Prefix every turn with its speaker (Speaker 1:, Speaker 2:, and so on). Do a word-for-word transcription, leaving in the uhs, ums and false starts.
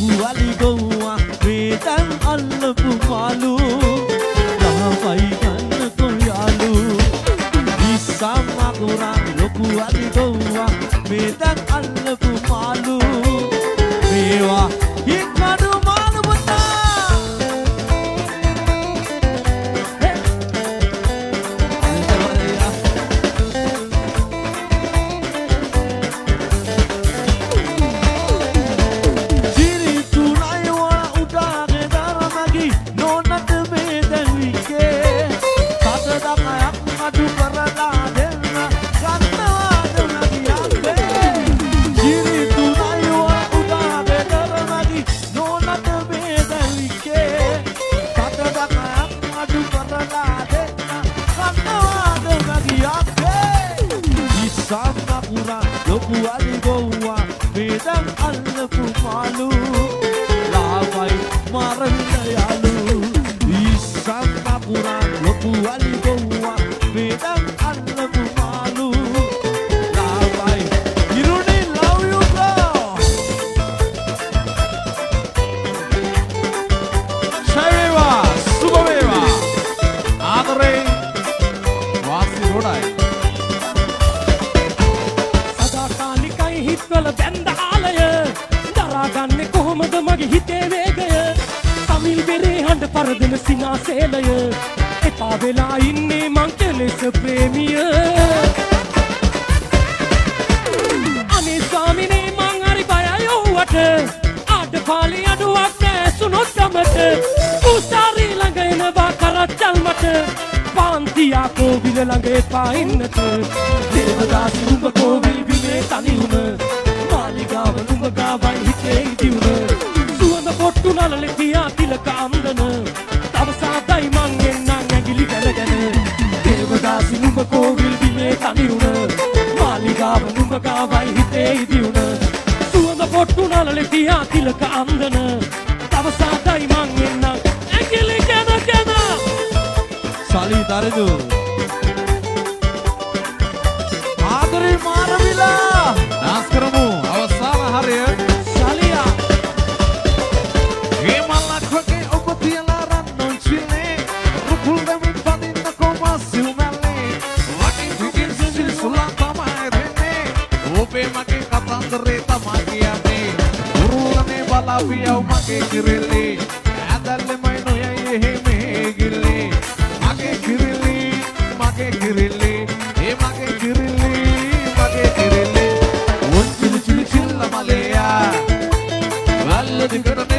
Speaker 1: ලොකු අලි ගොව්වා මේ දැන් අල්ලපු මාළු ගහවයි ගන්න කොයාලු ඉස්සම් අකුරා ලොකු අලි ගොව්වා මේ දැන් අල්ලපු මාළු මේවා හික්මඩු මාළු පුතා ලොකු අලි ගොව්වා මේ දැන් අල්ලපු මාළු ලාවයි මරන්න යාලු ඉස්සම් අකුරා ලොකු අලි ගොව්වා මේ දැන් අල්ලපු මාළු ලාවයි ඉරුණි love you bro ශෛවා සුබ වේවා ආදරේ වාසි රොඩයි හිත්වල බැඳ ආලය දරාගන්නේ කොහොමද මගේ හිතේ වේගය තමිල් බෙරේ හඬ පරදෙන සිනාසේලය එපා වෙලා ඉන්නේ මං කෙලෙස ප්‍රේමිය අනේ ස්වාමිනේ මං හරි බයයි ඔහුවට ආඩ පාලි අඩුවක් නැසුනොත් ගමට උසාරි ළඟ එනවා කරච්චල් මට පාන්තියා කෝවිල ළඟ එපා ඉන්නට දේවදාස උඹ කෝවිල් බිමේ තනි වුණ මාලිගාව නුඹ ගාවයි හිතේ ඉදිවුණ සුවඳ පොට්ටු නලලේ තියා තිලක අම්දන තවසාදයි මං එන්නම් ඇඟිලි කරගෙන දේවදාස නුඹ කෝවිල් බිමේ තනි වුණ මාලිගාව නුඹ ගාවයි හිතේ ඉදිවුණ සුවඳ පොට්ටු නලලේ තියා තිලක අම්දන තවසාදයි මං එන්නම් ඇඟිලි කරගෙන Sali Taredu Adri Maravila Naskaramu Awasana Harya Salia Himalakake Opatiala Rannon Chile Rukul Damin Padina Koma Silmale Waki Fikin Sil Sulata Mairene Ope Make Katandre Tamakiane Urulane Balapia Make Kirili Adalle Maino Yaye Megili Kirili, mage kirili, e mage kirili, mage kirili. Un chili chili chilla malaya, valle di